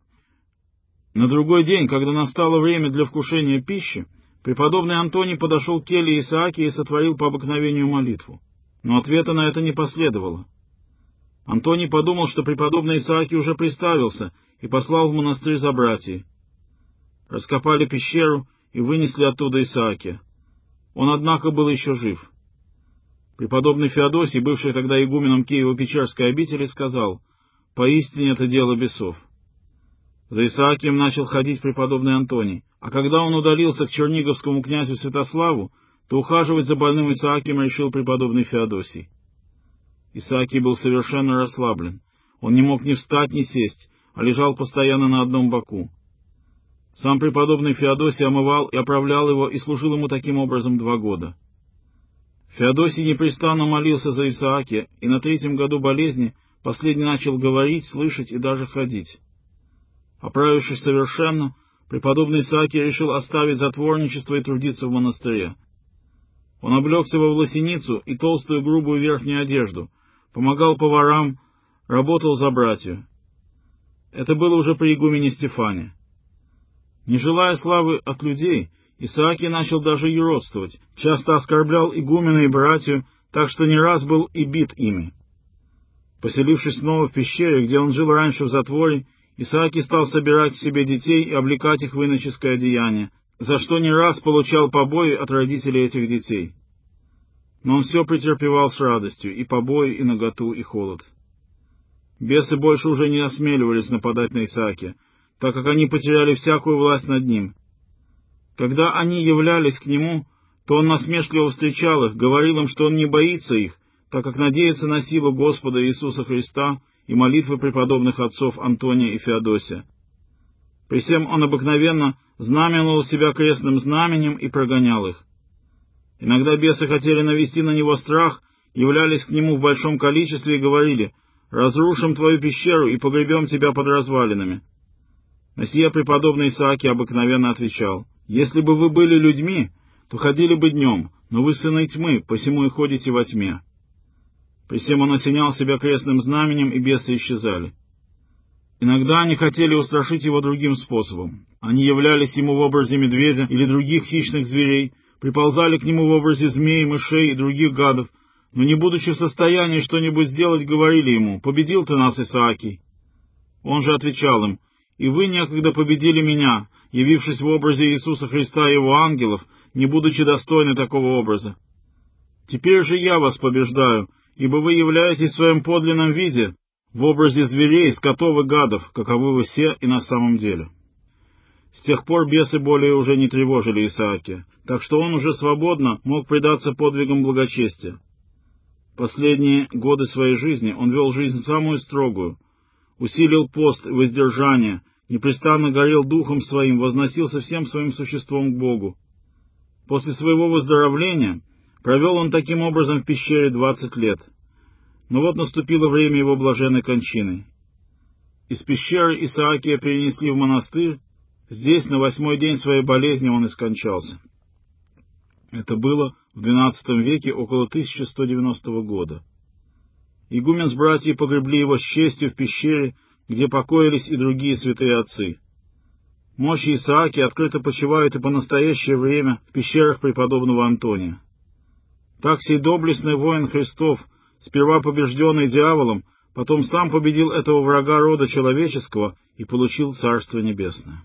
K: На другой день, когда настало время для вкушения пищи, преподобный Антоний подошел к келье Исаакия и сотворил по обыкновению молитву. Но ответа на это не последовало. Антоний подумал, что преподобный Исаакий уже приставился, и послал в монастырь за братьей. Раскопали пещеру и вынесли оттуда Исаакия. Он, однако, был еще жив. Преподобный Феодосий, бывший тогда игуменом Киево-Печерской обители, сказал: «Поистине это дело бесов». За Исаакием начал ходить преподобный Антоний, а когда он удалился к черниговскому князю Святославу, то ухаживать за больным Исаакием решил преподобный Феодосий. Исаакий был совершенно расслаблен. Он не мог ни встать, ни сесть, а лежал постоянно на одном боку. Сам преподобный Феодосий омывал и оправлял его и служил ему таким образом 2 года. Феодосий непрестанно молился за Исаакия, и на 3-м году болезни последний начал говорить, слышать и даже ходить. Оправившись совершенно, преподобный Исаакий решил оставить затворничество и трудиться в монастыре. Он облегся во власеницу и толстую грубую верхнюю одежду, помогал поварам, работал за братью. Это было уже при игумене Стефане. Не желая славы от людей, Исаакий начал даже юродствовать, часто оскорблял игумена и братью, так что не раз был и бит ими. Поселившись снова в пещере, где он жил раньше в затворе, Исааки стал собирать себе детей и облекать их в иноческое одеяние, за что не раз получал побои от родителей этих детей. Но он все претерпевал с радостью, и побои, и наготу, и холод. Бесы больше уже не осмеливались нападать на Исааки, так как они потеряли всякую власть над ним. Когда они являлись к нему, то он насмешливо встречал их, говорил им, что он не боится их, так как надеется на силу Господа Иисуса Христа и молитвы преподобных отцов Антония и Феодосия. При всем он обыкновенно знаменовал себя крестным знаменем и прогонял их. Иногда бесы хотели навести на него страх, являлись к нему в большом количестве и говорили: «Разрушим твою пещеру и погребем тебя под развалинами». На сие преподобный Исааки обыкновенно отвечал: «Если бы вы были людьми, то ходили бы днем, но вы сыны тьмы, посему и ходите во тьме». При всем он осенял себя крестным знаменем, и бесы исчезали. Иногда они хотели устрашить его другим способом. Они являлись ему в образе медведя или других хищных зверей, приползали к нему в образе змей, мышей и других гадов, но, не будучи в состоянии что-нибудь сделать, говорили ему: «Победил ты нас, Исааки». Он же отвечал им: «И вы некогда победили меня, явившись в образе Иисуса Христа и его ангелов, не будучи достойны такого образа. Теперь же я вас побеждаю, ибо вы являетесь в своем подлинном виде, в образе зверей, скотов и гадов, каковы вы все и на самом деле». С тех пор бесы более уже не тревожили Исааки, так что он уже свободно мог предаться подвигам благочестия. Последние годы своей жизни он вел жизнь самую строгую, усилил пост и воздержание, непрестанно горел духом своим, возносился всем своим существом к Богу. После своего выздоровления провел он таким образом в пещере 20 лет. Но вот наступило время его блаженной кончины. Из пещеры Исаакия перенесли в монастырь. Здесь на 8-й день своей болезни он и скончался. Это было в XII веке, около 1190 года. Игумен с братьями погребли его с честью в пещере, где покоились и другие святые отцы. Мощи Исааки открыто почивают и по настоящее время в пещерах преподобного Антония. Так сей доблестный воин Христов, сперва побежденный дьяволом, потом сам победил этого врага рода человеческого и получил Царство Небесное.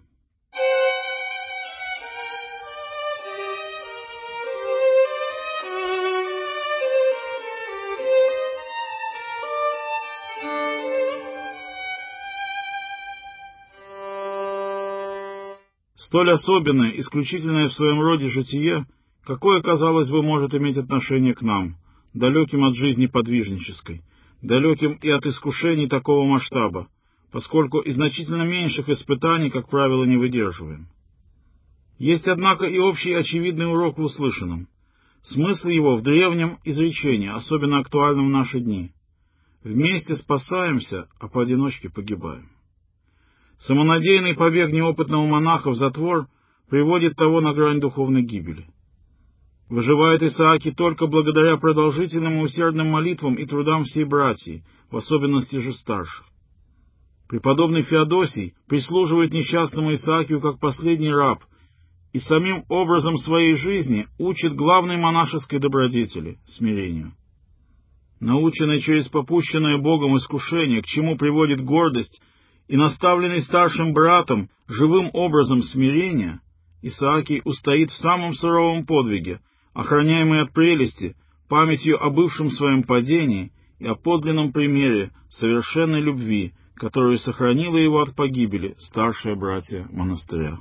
K: Столь особенное, исключительное в своем роде житие, какое, казалось бы, может иметь отношение к нам, далеким от жизни подвижнической, далеким и от искушений такого масштаба, поскольку и значительно меньших испытаний, как правило, не выдерживаем. Есть, однако, и общий очевидный урок в услышанном. Смысл его в древнем изречении, особенно актуальном в наши дни. Вместе спасаемся, а поодиночке погибаем. Самонадеянный побег неопытного монаха в затвор приводит того на грань духовной гибели. Выживает Исааки только благодаря продолжительным и усердным молитвам и трудам всей братьи, в особенности же старших. Преподобный Феодосий прислуживает несчастному Исаакию как последний раб и самим образом своей жизни учит главной монашеской добродетели — смирению. Наученный через попущенное Богом искушение, к чему приводит гордость, и наставленный старшим братом живым образом смирения, Исаакий устоит в самом суровом подвиге, охраняемый от прелести, памятью о бывшем своем падении и о подлинном примере совершенной любви, которую сохранила его от погибели старшие братья монастыря.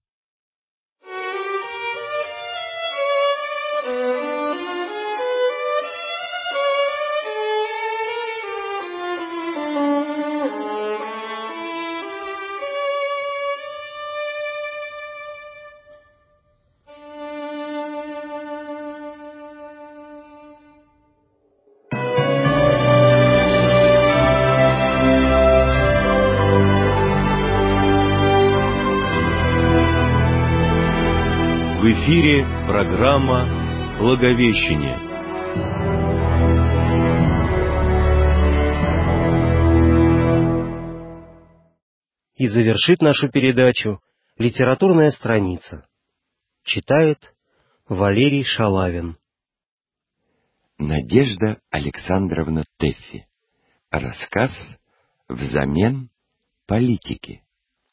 E: В эфире программа «Благовещение».
C: И завершит нашу передачу литературная страница. Читает Валерий Шалавин.
B: Надежда Александровна Тэффи. Рассказ взамен политики.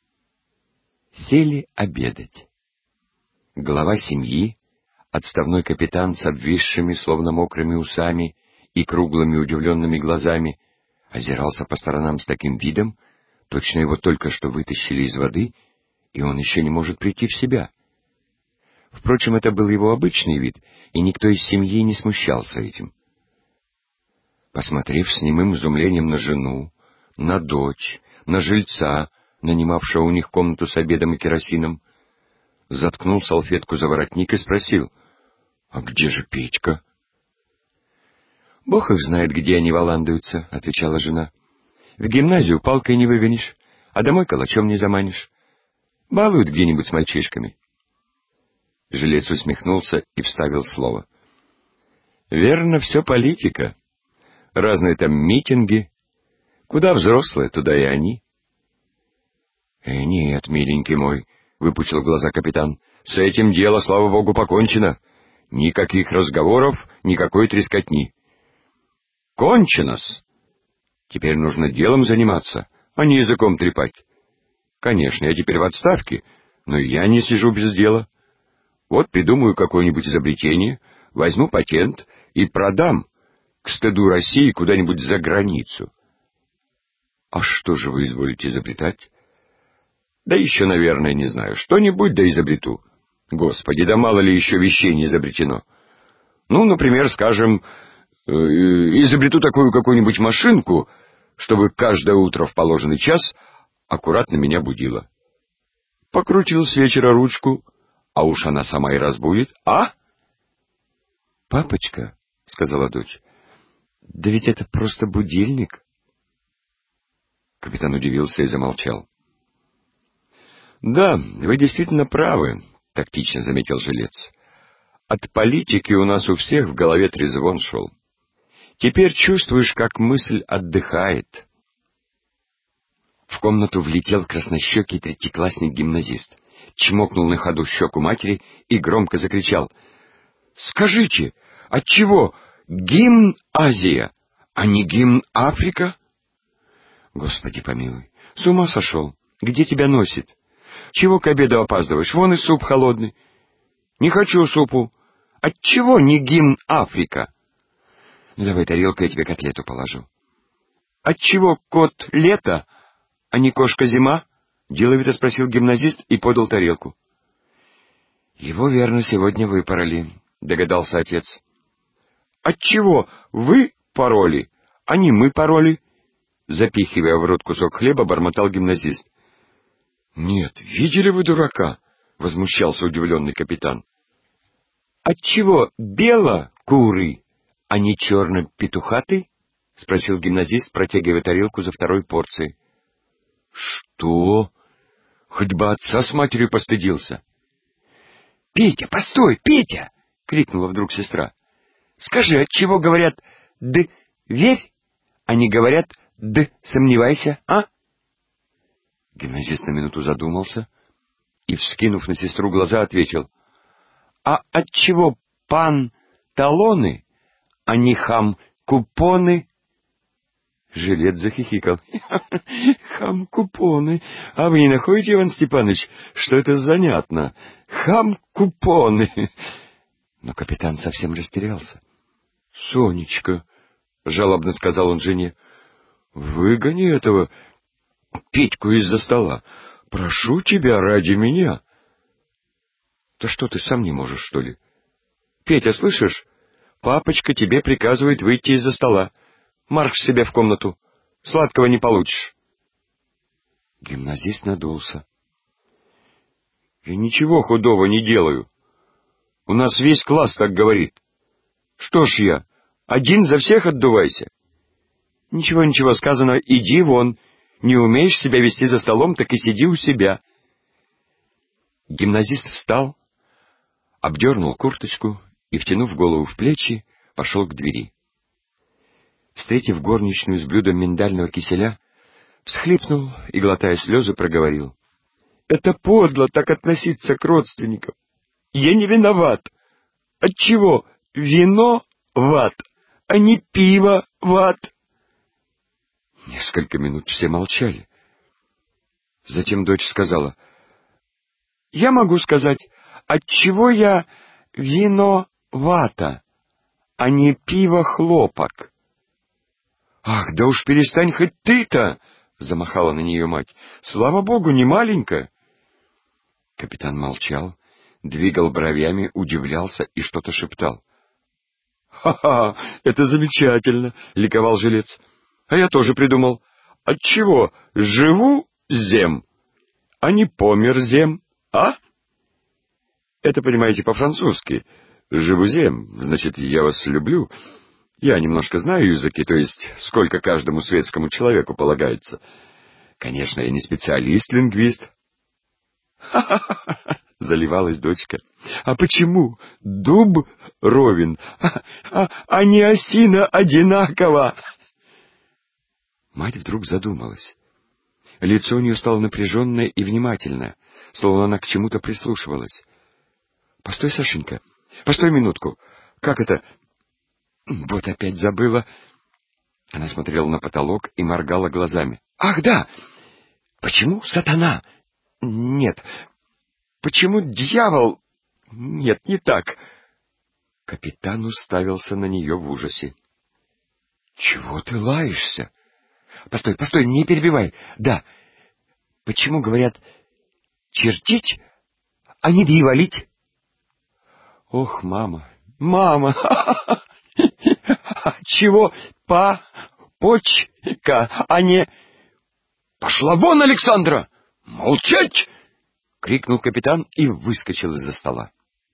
B: Сели обедать. Глава семьи, отставной капитан с обвисшими, словно мокрыми усами и круглыми удивленными глазами, озирался по сторонам с таким видом, точно его только что вытащили из воды, и он еще не может прийти в себя. Впрочем, это был его обычный вид, и никто из семьи не смущался этим. Посмотрев с немым изумлением на жену, на дочь, на жильца, нанимавшего у них комнату с обедом и керосином, заткнул салфетку за воротник и спросил: «А где же Петька?» «Бог их знает, где они валандуются», — отвечала жена. «В гимназию палкой не выгонишь, а домой калачом не заманишь. Балуют где-нибудь с мальчишками». Жилец усмехнулся и вставил слово: «Верно, все политика. Разные там митинги. Куда взрослые, туда и они». «Нет, миленький мой», — выпучил глаза капитан, — «с этим дело, слава богу, покончено. Никаких разговоров, никакой трескотни». «Кончено-с. Теперь нужно делом заниматься, а не языком трепать. Конечно, я теперь в отставке, но я не сижу без дела. Вот придумаю какое-нибудь изобретение, возьму патент и продам, к стыду России, куда-нибудь за границу». «А что же вы изволите изобретать?» «Да еще, наверное, не знаю. Что-нибудь да изобрету. Господи, да мало ли еще вещей не изобретено. Ну, например, скажем, изобрету такую какую-нибудь машинку, чтобы каждое утро в положенный час аккуратно меня будила. Покрутил с вечера ручку, а уж она сама и разбудит, а?» «Папочка», — сказала дочь, — «да ведь это просто будильник». Капитан удивился и замолчал. «Да, вы действительно правы», — тактично заметил жилец. «От политики у нас у всех в голове трезвон шел. Теперь чувствуешь, как мысль отдыхает». В комнату влетел краснощекий третьеклассник-гимназист, чмокнул на ходу щеку матери и громко закричал: «Скажите, отчего гимн Азия, а не гимн Африка?» «Господи помилуй, с ума сошел! Где тебя носит? Чего к обеду опаздываешь? Вон и суп холодный». «Не хочу супу. Отчего не гимн Африка?» «Ну, давай тарелку, я тебе котлету положу». «Отчего кот лето, а не кошка зима?» — деловито спросил гимназист и подал тарелку. «Его, верно, сегодня выпороли», — догадался отец. «Отчего вы пороли, а не мы пороли?» Запихивая в рот кусок хлеба, бормотал гимназист. «Нет, видели вы дурака?» — возмущался удивленный капитан. «Отчего бело куры, а не черно-петухаты?» — спросил гимназист, протягивая тарелку за второй порцией. «Что? Хоть бы отца с матерью постыдился!» «Петя, постой, Петя!» — крикнула вдруг сестра. «Скажи, отчего говорят «д верь», а не говорят «д сомневайся», а?» Гимназист на минуту задумался и, вскинув на сестру глаза, ответил: «А отчего пан талоны, а не хам купоны?» Жилец захихикал. «Хам-купоны! А вы не находите, Иван Степанович, что это занятно? Хам-купоны!» Но капитан совсем растерялся. «Сонечка», — жалобно сказал он жене, — «выгони этого Петьку из-за стола. Прошу тебя ради меня». «Да что, ты сам не можешь, что ли?» «Петя, слышишь? Папочка тебе приказывает выйти из-за стола. Марш себе в комнату. Сладкого не получишь». Гимназист надулся. «Я ничего худого не делаю. У нас весь класс так говорит. Что ж я, один за всех отдувайся?» «Ничего, ничего, сказано, иди вон. Не умеешь себя вести за столом, так и сиди у себя». Гимназист встал, обдернул курточку и, втянув голову в плечи, пошел к двери. Встретив горничную с блюдом миндального киселя, всхлипнул и, глотая слезы, проговорил: «Это подло так относиться к родственникам. Я не виноват. Отчего вино в ад, а не пиво в ад?» Несколько минут все молчали. Затем дочь сказала: «Я могу сказать, отчего я виновата, а не пиво-хлопок». «Ах, да уж перестань хоть ты-то!» — замахала на нее мать. «Слава богу, не маленькая». Капитан молчал, двигал бровями, удивлялся и что-то шептал. «Ха-ха, это замечательно!» — ликовал жилец. «А я тоже придумал. Отчего живу зем, а не помер зем, а?» Это, понимаете, по-французски. «Живу зем» — значит, я вас люблю. Я немножко знаю языки, то есть сколько каждому светскому человеку полагается. Конечно, я не специалист-лингвист. «Ха-ха-ха!» — заливалась дочка. «А почему дуб ровен, а не осина одинаково?» Мать вдруг задумалась. Лицо у нее стало напряженное и внимательное, словно она к чему-то прислушивалась. «Постой, Сашенька, постой минутку. Как это? Вот опять забыла». Она смотрела на потолок и моргала глазами. «Ах, да! Почему сатана? Нет. Почему дьявол? Нет, не так». Капитан уставился на нее в ужасе. «Чего ты лаешься? Постой, постой, не перебивай. Да. Почему, говорят, чертить, а не дьяволить?» «Ох, мама, мама! Чего почка, а не...» «Пошла вон, Александра! Молчать!» — крикнул капитан и выскочил из-за стола.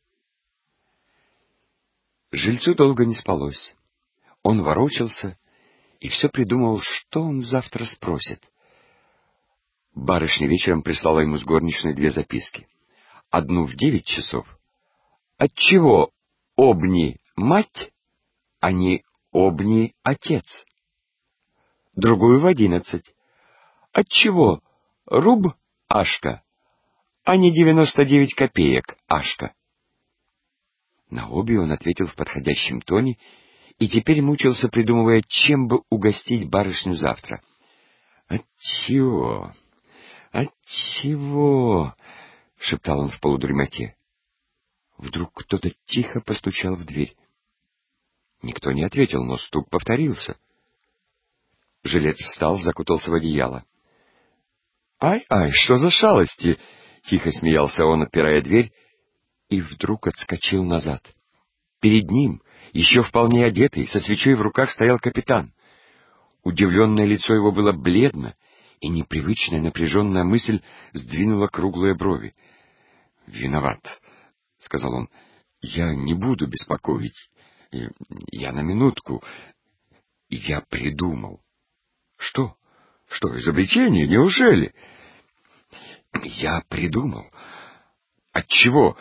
B: Жильцу долго не спалось. Он ворочался и все придумывал, что он завтра спросит. Барышня вечером прислала ему с горничной 2 записки. Одну в 9 часов. Отчего обни мать, а не обни отец? Другую в 11. Отчего руб Ашка, а не 99 копеек Ашка? На обе он ответил в подходящем тоне и теперь мучился, придумывая, чем бы угостить барышню завтра. «Отчего? Отчего?» — шептал он в полудремоте. Вдруг кто-то тихо постучал в дверь. Никто не ответил, но стук повторился. Жилец встал, закутался в одеяло. «Ай-ай, что за шалости!» — тихо смеялся он, отпирая дверь, и вдруг отскочил назад. Перед ним, еще вполне одетый, со свечой в руках, стоял капитан. Удивленное лицо его было бледно, и непривычная напряженная мысль сдвинула круглые брови. «Виноват», — сказал он, — «я не буду беспокоить. Я на минутку. Я придумал». «Что? Что, изобретение? Неужели?» «Я придумал. Отчего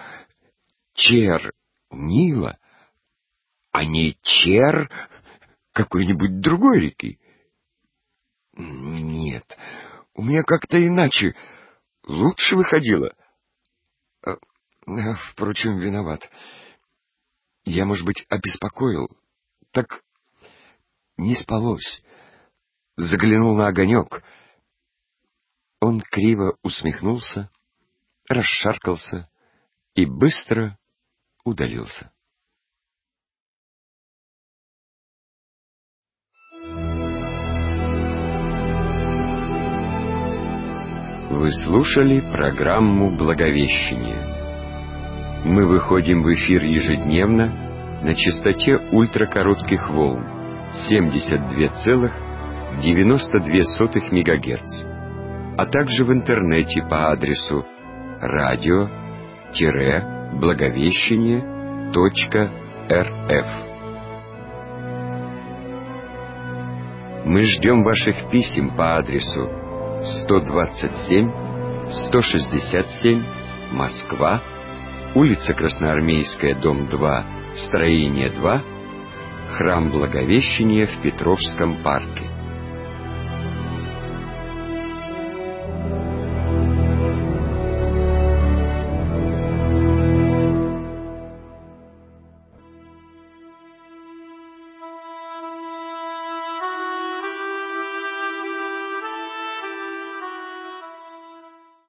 B: Чернила, а не Чер какой-нибудь другой реки?» «Нет, у меня как-то иначе лучше выходило. Впрочем, виноват. Я, может быть, обеспокоил. Так не спалось. Заглянул на огонек». Он криво усмехнулся, расшаркался и быстро удалился. Вы слушали программу «Благовещение». Мы выходим в эфир ежедневно на частоте ультракоротких волн 72,92 МГц, а также в интернете по адресу radio-благовещение.рф. Мы ждем ваших писем по адресу 127-167, Москва, улица Красноармейская, дом 2, строение 2, Храм Благовещения в Петровском парке.